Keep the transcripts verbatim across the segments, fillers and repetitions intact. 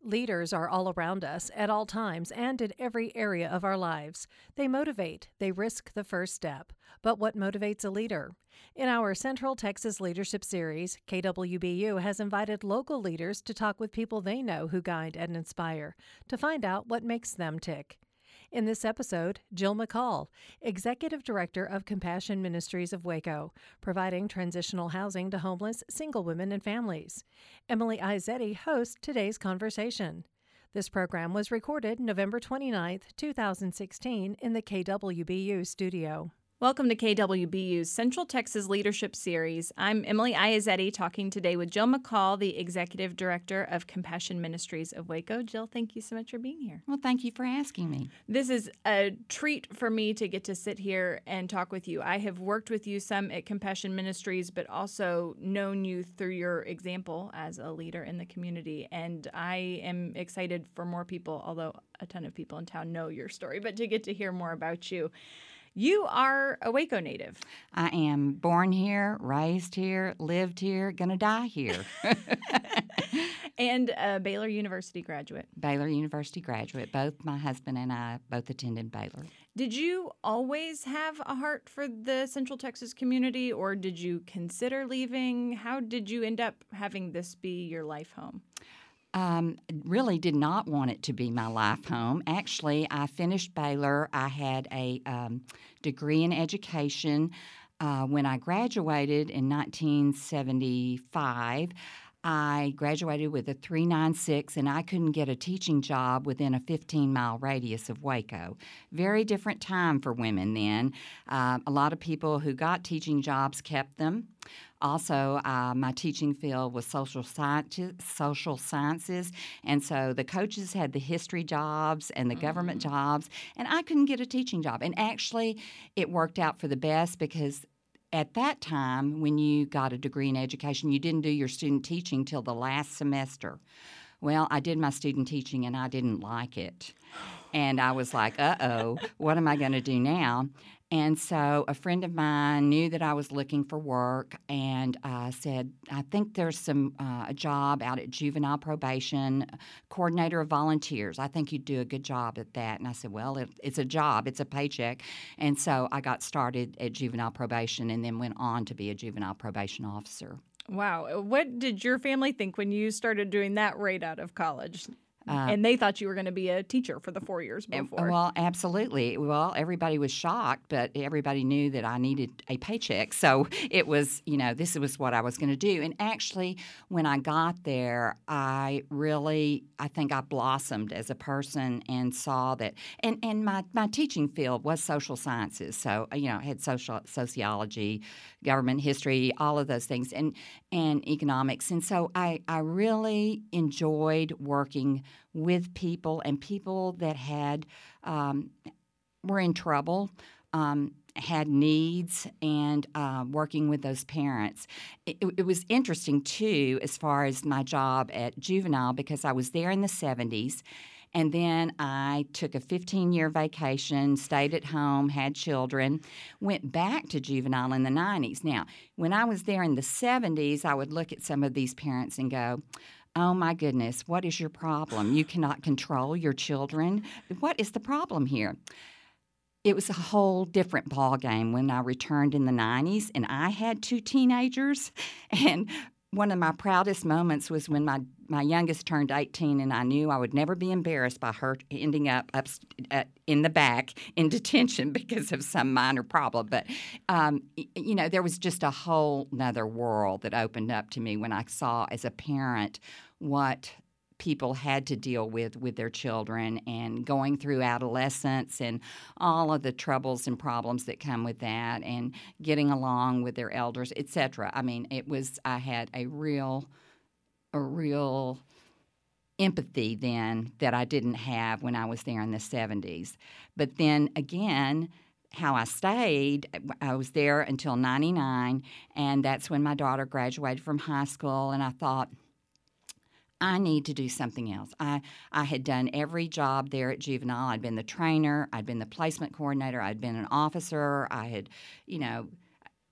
Leaders are all around us at all times and in every area of our lives. They motivate, they risk the first step. But what motivates a leader? In our Central Texas Leadership Series, K W B U has invited local leaders to talk with people they know who guide and inspire to find out what makes them tick. In this episode, Jill McCall, Executive Director of Compassion Ministries of Waco, providing transitional housing to homeless single women and families. Emily Iazzetti hosts today's conversation. This program was recorded November twenty-ninth, two thousand sixteen in the K W B U studio. Welcome to K W B U's Central Texas Leadership Series. I'm Emily Iazzetti, talking today with Jill McCall, the Executive Director of Compassion Ministries of Waco. Jill, thank you so much for being here. Well, thank you for asking me. This is a treat for me to get to sit here and talk with you. I have worked with you some at Compassion Ministries, but also known you through your example as a leader in the community. And I am excited for more people, although a ton of people in town know your story, but to get to hear more about you. You are a Waco native. I am born here, raised here, lived here, gonna die here. And a Baylor University graduate. Baylor University graduate. Both my husband and I both attended Baylor. Did you always have a heart for the Central Texas community, or did you consider leaving? How did you end up having this be your life home? Um, really did not want it to be my life home. Actually, I finished Baylor. I had a um, degree in education. Uh, when I graduated in nineteen seventy-five, I graduated with a three ninety-six, and I couldn't get a teaching job within a fifteen-mile radius of Waco. Very different time for women then. Uh, a lot of people who got teaching jobs kept them. Also, uh, my teaching field was social sciences, social sciences, and so the coaches had the history jobs and the government mm. jobs, and I couldn't get a teaching job. And actually, it worked out for the best because at that time, when you got a degree in education, you didn't do your student teaching till the last semester. Well, I did my student teaching, and I didn't like it. And I was like, uh-oh, what am I going to do now? And so a friend of mine knew that I was looking for work and uh, said, I think there's some uh, a job out at juvenile probation, coordinator of volunteers. I think you'd do a good job at that. And I said, well, it, it's a job. It's a paycheck. And so I got started at juvenile probation and then went on to be a juvenile probation officer. Wow. What did your family think when you started doing that right out of college? Uh, and they thought you were going to be a teacher for the four years before. Well, absolutely. Well, everybody was shocked, but everybody knew that I needed a paycheck. So it was, you know, this was what I was going to do. And actually, when I got there, I really, I think I blossomed as a person and saw that. And, and my, my teaching field was social sciences. So, you know, I had social sociology, government history, all of those things, and, and economics. And so I, I really enjoyed working with people and people that had um, were in trouble, um, had needs, and uh, working with those parents. It, it was interesting, too, as far as my job at juvenile, because I was there in the seventies, and then I took a fifteen-year vacation, stayed at home, had children, went back to juvenile in the nineties. Now, when I was there in the seventies, I would look at some of these parents and go, oh, my goodness, what is your problem? You cannot control your children. What is the problem here? It was a whole different ballgame when I returned in the nineties, and I had two teenagers. And one of my proudest moments was when my, my youngest turned eighteen, and I knew I would never be embarrassed by her ending up, up uh, in the back in detention because of some minor problem. But, um, you know, there was just a whole nother world that opened up to me when I saw as a parent what people had to deal with with their children and going through adolescence and all of the troubles and problems that come with that and getting along with their elders, et cetera. I mean, it was, I had a real, a real empathy then that I didn't have when I was there in the seventies. But then again, how I stayed, I was there until ninety-nine, and that's when my daughter graduated from high school, and I thought, I need to do something else. I, I had done every job there at juvenile. I'd been the trainer. I'd been the placement coordinator. I'd been an officer. I had, you know,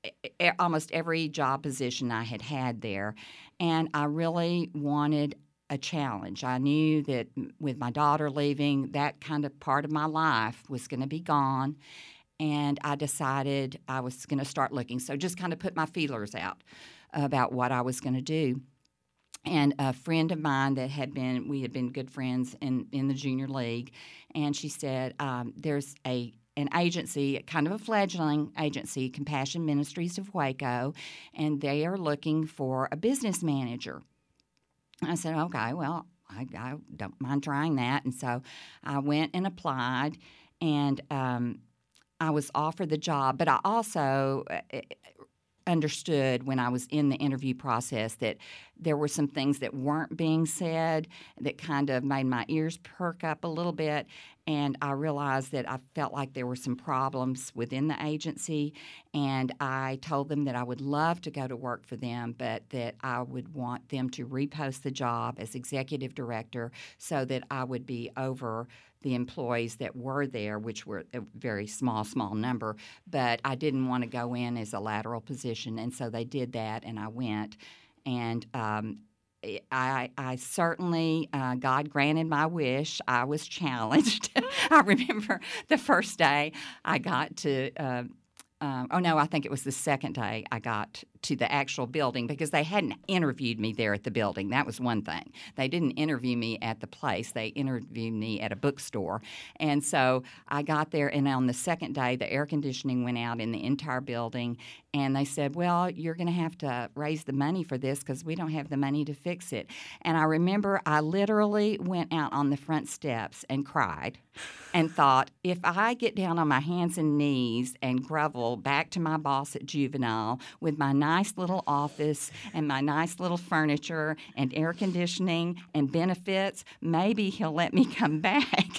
almost every job position I had had there. And I really wanted a challenge. I knew that with my daughter leaving, that kind of part of my life was going to be gone, and I decided I was going to start looking. So just kind of put my feelers out about what I was going to do. And a friend of mine that had been, we had been good friends in, in the junior league, and she said, um, there's a an agency, kind of a fledgling agency, Compassion Ministries of Waco, and they are looking for a business manager. I said, okay, well, I, I don't mind trying that. And so I went and applied, and um, I was offered the job, but I also uh, understood when I was in the interview process that there were some things that weren't being said that kind of made my ears perk up a little bit, and I realized that I felt like there were some problems within the agency, and I told them that I would love to go to work for them, but that I would want them to repost the job as executive director so that I would be over the employees that were there, which were a very small, small number, but I didn't want to go in as a lateral position, and so they did that, and I went. And um, I, I certainly, uh, God granted my wish. I was challenged. I remember the first day I got to, uh, um, oh no, I think it was the second day I got to the actual building, because they hadn't interviewed me there at the building. That was one thing. They didn't interview me at the place. They interviewed me at a bookstore. And so I got there, and on the second day, the air conditioning went out in the entire building, and they said, well, you're going to have to raise the money for this because we don't have the money to fix it. And I remember I literally went out on the front steps and cried and thought, if I get down on my hands and knees and grovel back to my boss at Juvenile with my nice little office and my nice little furniture and air conditioning and benefits, maybe he'll let me come back.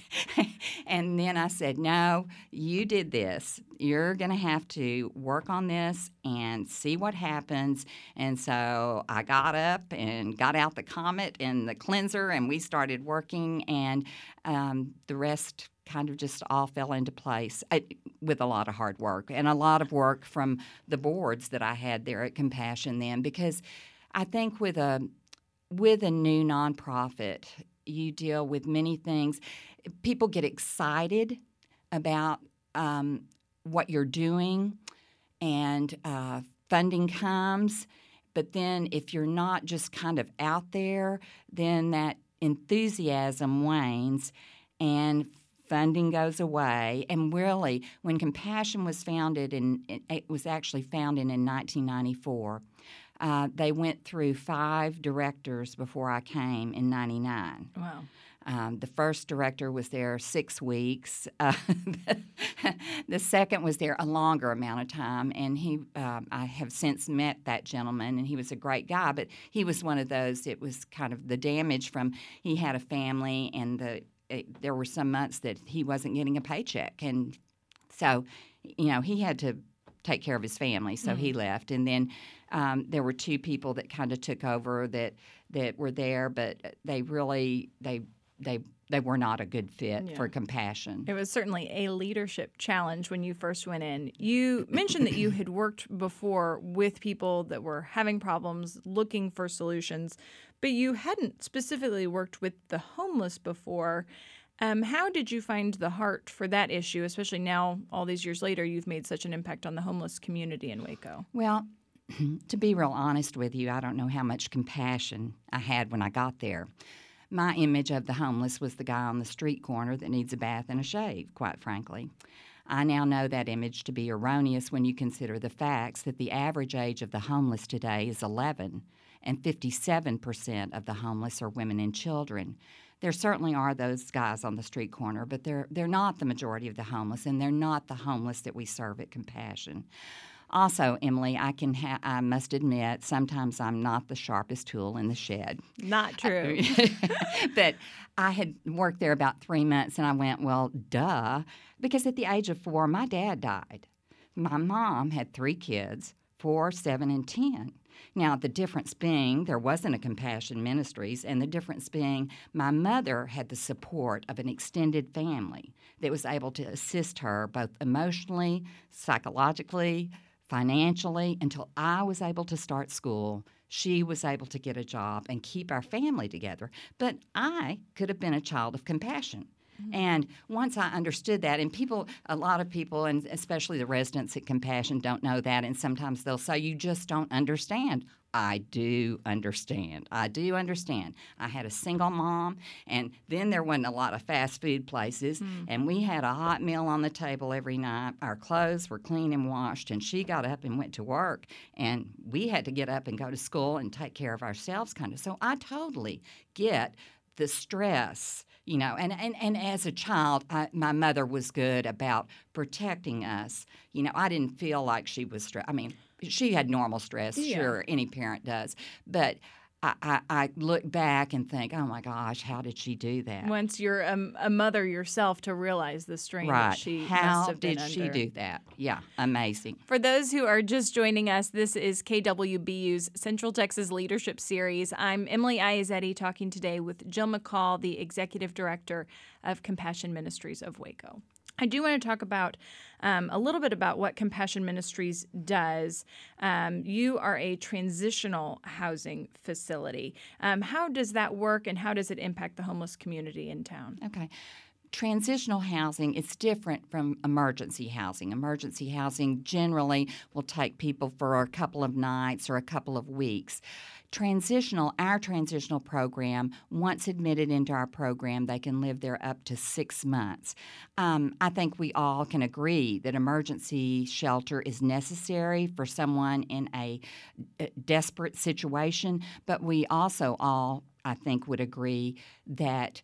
And then I said, no, you did this. You're going to have to work on this and see what happens. And so I got up and got out the Comet and the cleanser, and we started working, and um, the rest kind of just all fell into place I, with a lot of hard work and a lot of work from the boards that I had there at Compassion then, because I think with a with a new nonprofit, you deal with many things. People get excited about um, what you're doing, and uh, funding comes. But then if you're not just kind of out there, then that enthusiasm wanes and funding goes away. And really, when Compassion was founded, in, it was actually founded in nineteen ninety-four, uh, they went through five directors before I came in ninety-nine. Wow. Um, the first director was there six weeks. Uh, the second was there a longer amount of time, and he um, I have since met that gentleman, and he was a great guy, but he was one of those, it was kind of the damage from, he had a family, and the it, there were some months that he wasn't getting a paycheck, and so, you know, he had to take care of his family, so mm-hmm. he left. And then um, there were two people that kind of took over that that were there, but they really, they they they were not a good fit yeah. for Compassion. It was certainly a leadership challenge when you first went in. You mentioned that you had worked before with people that were having problems, looking for solutions, but you hadn't specifically worked with the homeless before. Um, how did you find the heart for that issue, especially now, all these years later, you've made such an impact on the homeless community in Waco? Well, to be real honest with you, I don't know how much compassion I had when I got there. My image of the homeless was the guy on the street corner that needs a bath and a shave, quite frankly. I now know that image to be erroneous when you consider the facts that the average age of the homeless today is eleven, and fifty-seven percent of the homeless are women and children. There certainly are those guys on the street corner, but they're they're not the majority of the homeless, and they're not the homeless that we serve at Compassion. Also, Emily, I can ha- I must admit, sometimes I'm not the sharpest tool in the shed. Not true. But I had worked there about three months, and I went, well, duh, because at the age of four, my dad died. My mom had three kids, four, seven, and ten. Now, the difference being there wasn't a Compassion Ministries, and the difference being my mother had the support of an extended family that was able to assist her both emotionally, psychologically, financially, until I was able to start school. she was able to get a job and keep our family together. But I could have been a child of compassion. And once I understood that, and people, a lot of people, and especially the residents at Compassion, don't know that, and sometimes they'll say, you just don't understand. I do understand. I do understand. I had a single mom, and then there wasn't a lot of fast food places, mm. and we had a hot meal on the table every night. Our clothes were clean and washed, and she got up and went to work, and we had to get up and go to school and take care of ourselves, kind of. So I totally get the stress. You know, and, and, and as a child, I, my mother was good about protecting us. You know, I didn't feel like she was stressed. I mean, she had normal stress, yeah. Sure, any parent does. But I, I, I look back and think, oh, my gosh, how did she do that? Once you're a, a mother yourself to realize the strain right. that she how must have been did under. she do that? Yeah, amazing. For those who are just joining us, this is K W B U's Central Texas Leadership Series. I'm Emily Iazetti talking today with Jill McCall, the Executive Director of Compassion Ministries of Waco. I do want to talk about um, a little bit about what Compassion Ministries does. Um, you are a transitional housing facility. Um, how does that work, and how does it impact the homeless community in town? Okay. Transitional housing, it's different from emergency housing. Emergency housing generally will take people for a couple of nights or a couple of weeks. Transitional, our transitional program, once admitted into our program, they can live there up to six months. Um, I think we all can agree that emergency shelter is necessary for someone in a, a desperate situation, but we also all, I think, would agree that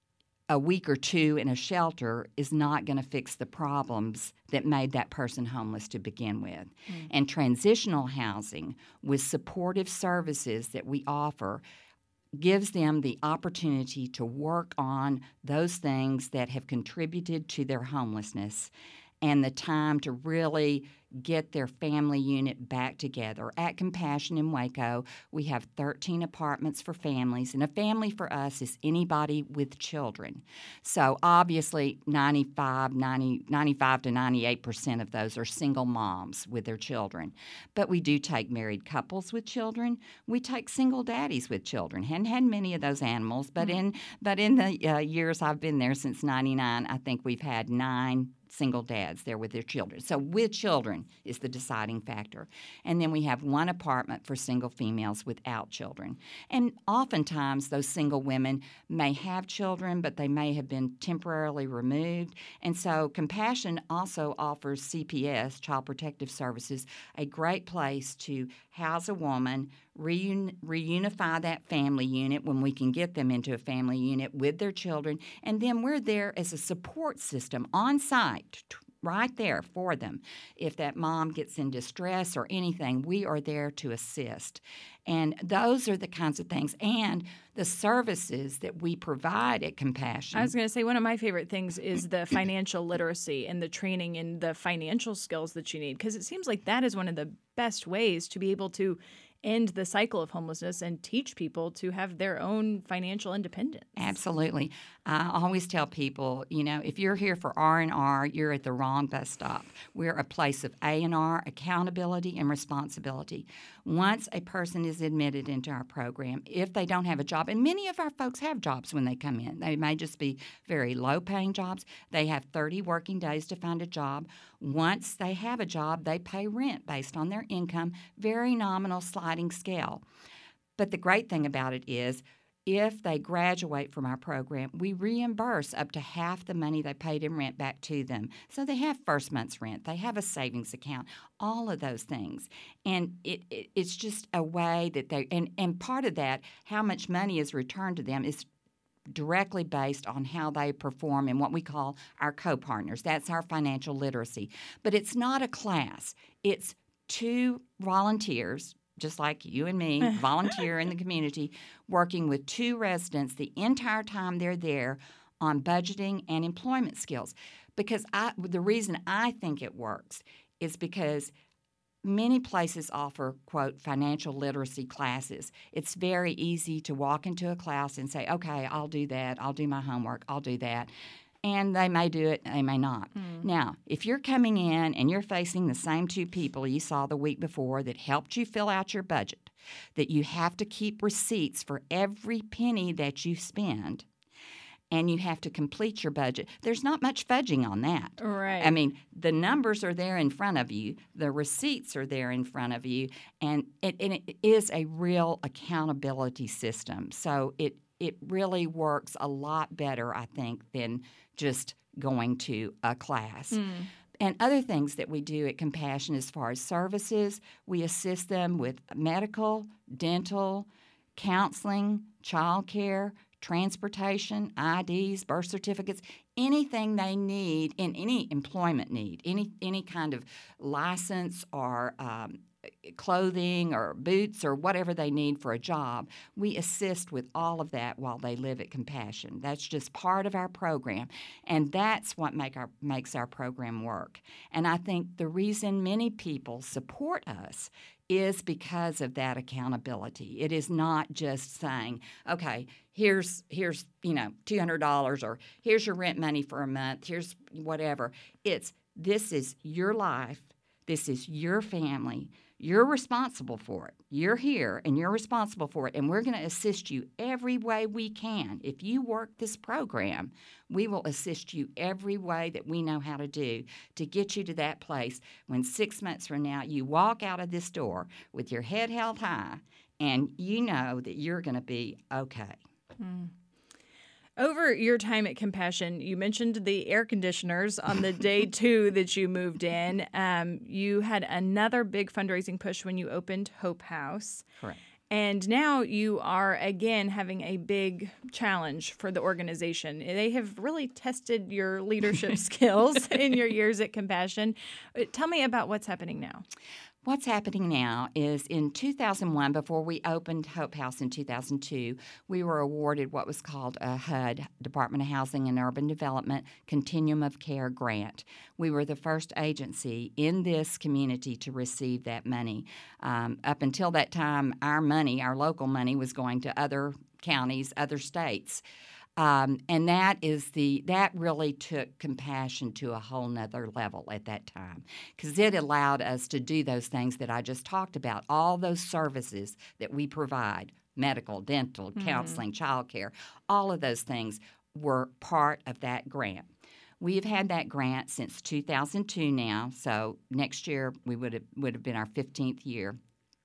a week or two in a shelter is not going to fix the problems that made that person homeless to begin with. Mm. And transitional housing with supportive services that we offer gives them the opportunity to work on those things that have contributed to their homelessness and the time to really get their family unit back together. At Compassion in Waco, we have thirteen apartments for families, and a family for us is anybody with children. So obviously, ninety-five, ninety, ninety-five to ninety-eight percent of those are single moms with their children. But we do take married couples with children. We take single daddies with children. Hadn't had many of those animals, but mm-hmm. in but in the uh, years I've been there since ninety-nine, I think we've had nine single dads there with their children. So with children is the deciding factor. And then we have one apartment for single females without children. And oftentimes those single women may have children, but they may have been temporarily removed. And so Compassion also offers C P S, Child Protective Services, a great place to house a woman, reun- reunify that family unit when we can get them into a family unit with their children, and then we're there as a support system on site, t- right there for them. If that mom gets in distress or anything, we are there to assist. And those are the kinds of things. And the services that we provide at Compassion. I was going to say one of my favorite things is the financial literacy and the training in the financial skills that you need, because it seems like that is one of the best ways to be able to end the cycle of homelessness and teach people to have their own financial independence. Absolutely. I always tell people, you know, if you're here for R and R, you're at the wrong bus stop. We're a place of A and R, accountability and responsibility. Once a person is admitted into our program, if they don't have a job, and many of our folks have jobs when they come in. They may just be very low-paying jobs. They have thirty working days to find a job. Once they have a job, they pay rent based on their income, very nominal sliding scale. But the great thing about it is, if they graduate from our program, we reimburse up to half the money they paid in rent back to them. So they have first month's rent, they have a savings account, all of those things. And it, it it's just a way that they, and, and part of that, how much money is returned to them is directly based on how they perform in what we call our co-partners. That's our financial literacy. But it's not a class. It's two volunteers, just like you and me, volunteer in the community, working with two residents the entire time they're there on budgeting and employment skills. Because I, the reason I think it works is because many places offer, quote, financial literacy classes. It's very easy to walk into a class and say, okay, I'll do that, I'll do my homework, I'll do that. And they may do it, they may not. Mm. Now, if you're coming in and you're facing the same two people you saw the week before that helped you fill out your budget, that you have to keep receipts for every penny that you spend, and you have to complete your budget. There's not much fudging on that. Right. I mean, the numbers are there in front of you. The receipts are there in front of you. And it, and it is a real accountability system. So it, it really works a lot better, I think, than just going to a class. Mm. And other things that we do at Compassion as far as services, we assist them with medical, dental, counseling, child care, transportation, I Ds, birth certificates, anything they need in any employment need, any any kind of license or um, clothing or boots or whatever they need for a job. We assist with all of that while they live at Compassion. That's just part of our program, and that's what make our, makes our program work. And I think the reason many people support us is because of that accountability. It is not just saying, okay, here's, here's you know, two hundred dollars or here's your rent money for a month, here's whatever. It's, this is your life, this is your family, you're responsible for it. You're here and you're responsible for it, and we're going to assist you every way we can. If you work this program, we will assist you every way that we know how to do to get you to that place when six months from now you walk out of this door with your head held high and you know that you're going to be okay. Mm. Over your time at Compassion, you mentioned the air conditioners on the day two that you moved in. Um, you had another big fundraising push when you opened Hope House. Correct. And now you are, again, having a big challenge for the organization. They have really tested your leadership skills in your years at Compassion. Tell me about what's happening now. What's happening now is in two thousand one, before we opened Hope House in two thousand two, we were awarded what was called a H U D, Department of Housing and Urban Development Continuum of Care grant. We were the first agency in this community to receive that money. Um, up until that time, our money, our local money, was going to other counties, other states. Um, and that is the that really took Compassion to a whole nother level at that time, because it allowed us to do those things that I just talked about, all those services that we provide, medical, dental, Mm-hmm. counseling, child care, all of those things were part of that grant. We have had that grant since two thousand two now, so next year we would have, would have been our fifteenth year.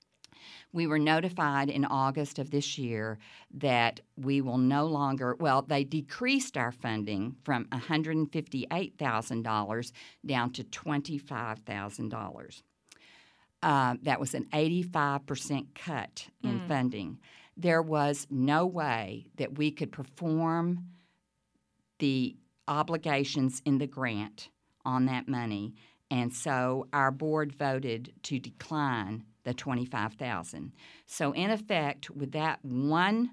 We were notified in August of this year that we will no longer, well, they decreased our funding from one hundred fifty-eight thousand dollars down to twenty-five thousand dollars. Uh, that was an eighty-five percent cut in Mm. funding. There was no way that we could perform the obligations in the grant on that money, and so our board voted to decline the twenty-five thousand dollars. So in effect, with that one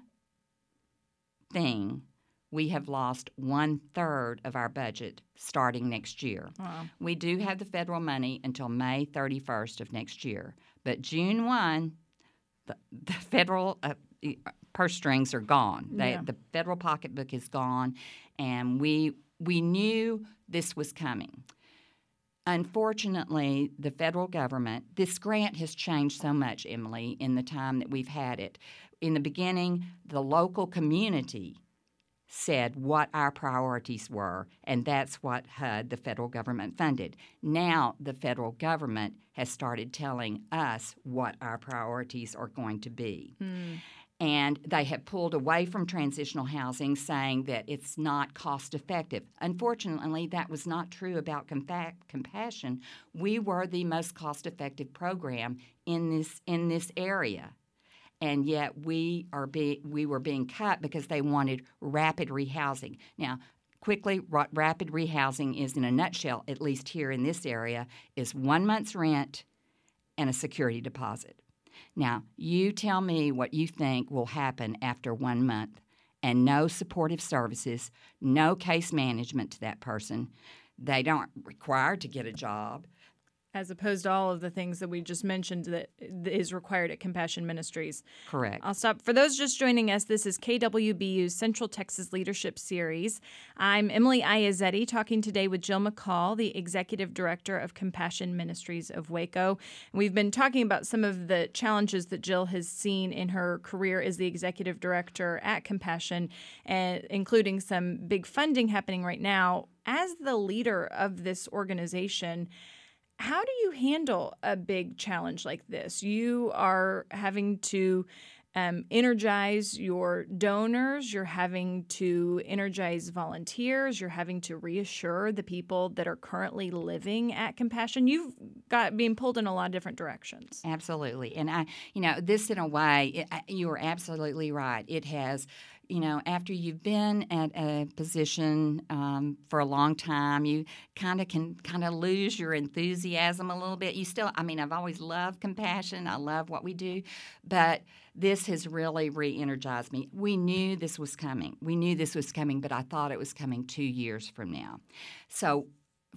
thing, we have lost one-third of our budget starting next year. Wow. We do have the federal money until May thirty-first of next year, but June first, the, the federal uh, purse strings are gone. They, Yeah. The federal pocketbook is gone, and we we knew this was coming. Unfortunately, the federal government, this grant has changed so much, Emily, in the time that we've had it. In the beginning, the local community said what our priorities were, and that's what H U D, the federal government, funded. Now the federal government has started telling us what our priorities are going to be. Mm. And they have pulled away from transitional housing, saying that it's not cost-effective. Unfortunately, that was not true about Compa- Compassion. We were the most cost-effective program in this in this area, and yet we are be- we were being cut because they wanted rapid rehousing. Now, quickly, ra- rapid rehousing is, in a nutshell, at least here in this area, is one month's rent and a security deposit. Now, you tell me what you think will happen after one month and no supportive services, no case management to that person. They don't require to get a job. as opposed to all of the things that we just mentioned that is required at Compassion Ministries. Correct. I'll stop. For those just joining us, this is K W B U's Central Texas Leadership Series. I'm Emily Iazetti, talking today with Jill McCall, the Executive Director of Compassion Ministries of Waco. We've been talking about some of the challenges that Jill has seen in her career as the Executive Director at Compassion, and including some big funding happening right now. As the leader of this organization, how do you handle a big challenge like this? You are having to um, energize your donors. You're having to energize volunteers. You're having to reassure the people that are currently living at Compassion. You've got being pulled in a lot of different directions. Absolutely. And I, you know, this in a way, it, you are absolutely right. It has, you know, after you've been at a position um, for a long time, you kind of can kind of lose your enthusiasm a little bit. You still, I mean, I've always loved Compassion. I love what we do, but this has really re-energized me. We knew this was coming. We knew this was coming, but I thought it was coming two years from now. So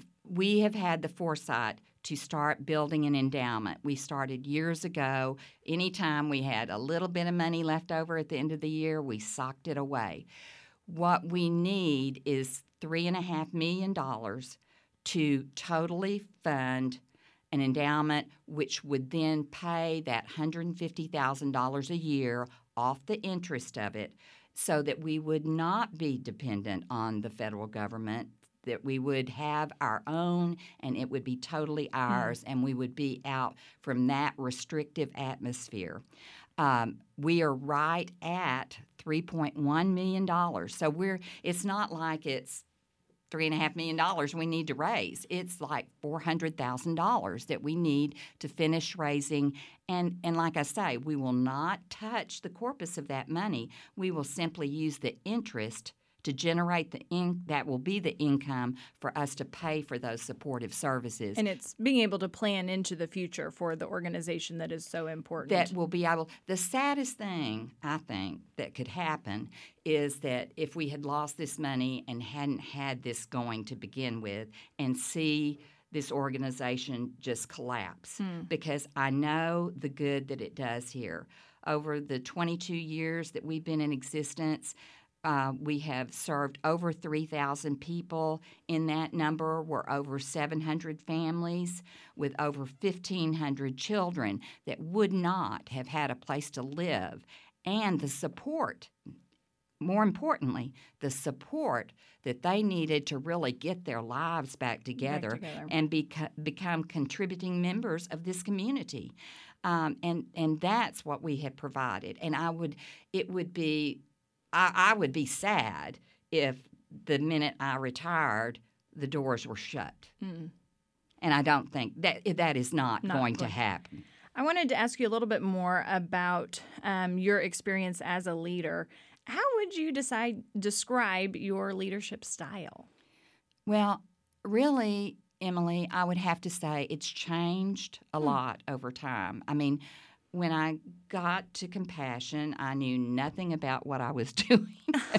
we have had the foresight to start building an endowment. We started years ago. Anytime we had a little bit of money left over at the end of the year, we socked it away. What we need is three and a half million dollars to totally fund an endowment, which would then pay that one hundred fifty thousand dollars a year off the interest of it, so that we would not be dependent on the federal government, that we would have our own and it would be totally ours, mm. and we would be out from that restrictive atmosphere. Um, we are right at three point one million dollars. So we're it's not like it's three and a half million dollars we need to raise. It's like four hundred thousand dollars that we need to finish raising. And, and like I say, we will not touch the corpus of that money. We will simply use the interest to generate the in, that will be the income for us to pay for those supportive services. And it's being able to plan into the future for the organization that is so important. That will be able. The saddest thing, I think, that could happen is that if we had lost this money and hadn't had this going to begin with, and see this organization just collapse, hmm. because I know the good that it does here. Over the twenty-two years that we've been in existence, Uh, we have served over three thousand people. In that number were over seven hundred families with over fifteen hundred children that would not have had a place to live. And the support, more importantly, the support that they needed to really get their lives back together, back together. and beca- become contributing members of this community. Um, and, and that's what we have provided. And I would, it would be... I, I would be sad if the minute I retired, the doors were shut. Mm. And I don't think that that is not, not going quite. to happen. I wanted to ask you a little bit more about um, your experience as a leader. How would you decide describe your leadership style? Well, really, Emily, I would have to say it's changed a mm. lot over time. I mean, when I got to Compassion, I knew nothing about what I was doing.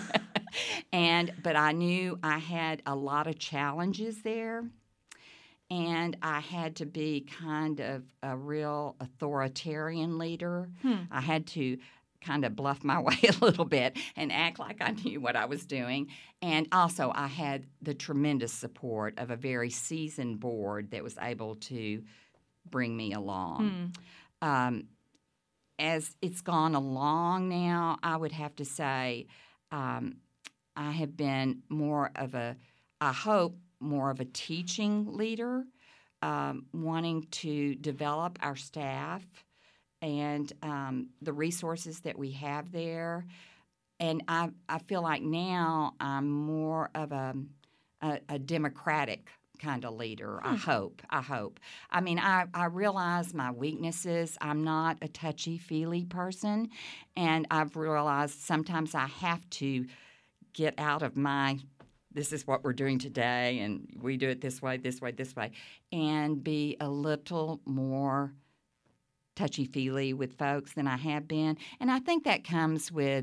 and But I knew I had a lot of challenges there, and I had to be kind of a real authoritarian leader. Hmm. I had to kind of bluff my way a little bit and act like I knew what I was doing. And also, I had the tremendous support of a very seasoned board that was able to bring me along. Hmm. Um, As it's gone along now, I would have to say um, I have been more of a, I hope, more of a teaching leader, um, wanting to develop our staff and um, the resources that we have there. And I, I feel like now I'm more of a, a, a democratic kind of leader, I hope. I hope. I mean, I, I realize my weaknesses. I'm not a touchy-feely person, and I've realized sometimes I have to get out of my, this is what we're doing today, and we do it this way, this way, this way, and be a little more touchy-feely with folks than I have been. And I think that comes with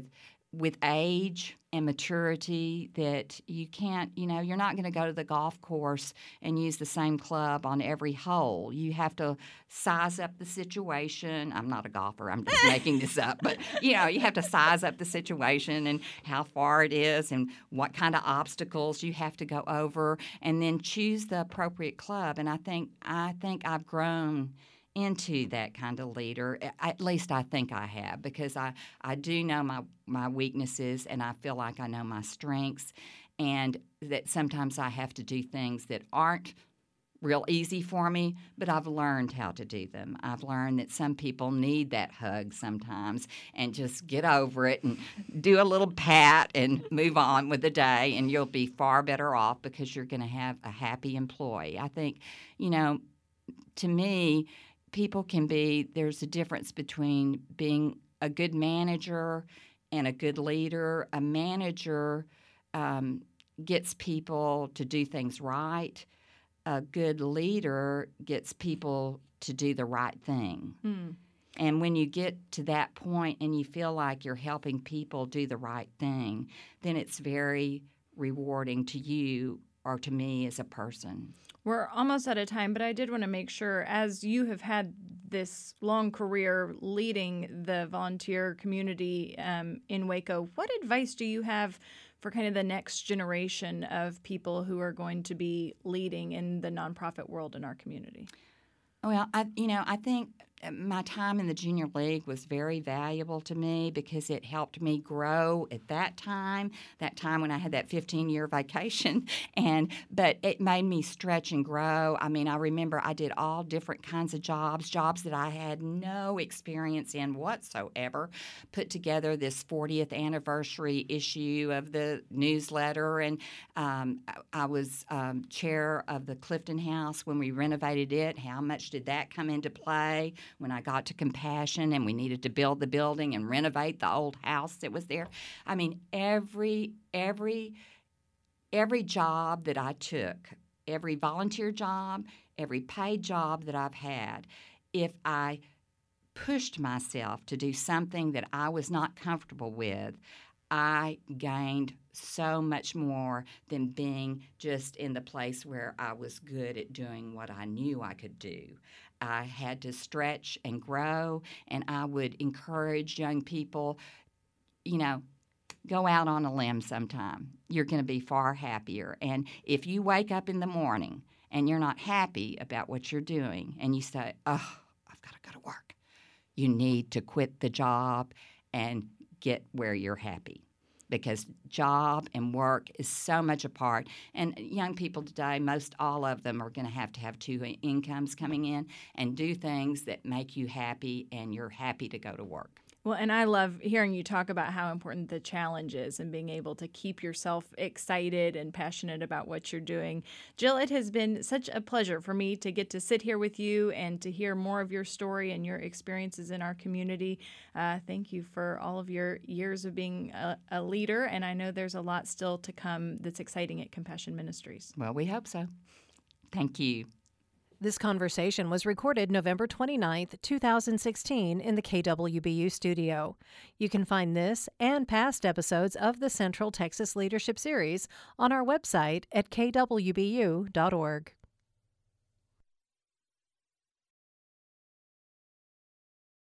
with age and maturity that you can't, you know, you're not going to go to the golf course and use the same club on every hole. You have to size up the situation. I'm not a golfer. I'm just making this up. But, you know, you have to size up the situation and how far it is and what kind of obstacles you have to go over, and then choose the appropriate club. And I think I think I've grown into that kind of leader. At least I think I have, because I, I do know my, my weaknesses, and I feel like I know my strengths, and that sometimes I have to do things that aren't real easy for me, but I've learned how to do them. I've learned that some people need that hug sometimes, and just get over it and do a little pat and move on with the day, and you'll be far better off because you're going to have a happy employee. I think, you know, to me, people can be, there's a difference between being a good manager and a good leader. A manager um, gets people to do things right. A good leader gets people to do the right thing. Hmm. And when you get to that point and you feel like you're helping people do the right thing, then it's very rewarding to you or to me as a person. We're almost out of time, but I did want to make sure, as you have had this long career leading the volunteer community um, in Waco, what advice do you have for kind of the next generation of people who are going to be leading in the nonprofit world in our community? Well, I, you know, I think my time in the junior league was very valuable to me because it helped me grow at that time, that time when I had that fifteen-year vacation. And but it made me stretch and grow. I mean, I remember I did all different kinds of jobs, jobs that I had no experience in whatsoever. Put together this fortieth anniversary issue of the newsletter, and um, I, I was um, chair of the Clifton House when we renovated it. How much did that come into play? When I got to Compassion and we needed to build the building and renovate the old house that was there. I mean, every every every job that I took, every volunteer job, every paid job that I've had, if I pushed myself to do something that I was not comfortable with, I gained so much more than being just in the place where I was good at doing what I knew I could do. I had to stretch and grow, and I would encourage young people, you know, go out on a limb sometime. You're going to be far happier. And if you wake up in the morning and you're not happy about what you're doing and you say, oh, I've got to go to work, you need to quit the job and get where you're happy, because job and work is so much a part. And young people today, most all of them are going to have to have two incomes coming in and do things that make you happy, and you're happy to go to work. Well, and I love hearing you talk about how important the challenge is and being able to keep yourself excited and passionate about what you're doing. Jill, it has been such a pleasure for me to get to sit here with you and to hear more of your story and your experiences in our community. Uh, thank you for all of your years of being a, a leader, and I know there's a lot still to come that's exciting at Compassion Ministries. Well, we hope so. Thank you. This conversation was recorded November twenty-ninth, two thousand sixteen in the K W B U studio. You can find this and past episodes of the Central Texas Leadership Series on our website at k w b u dot org.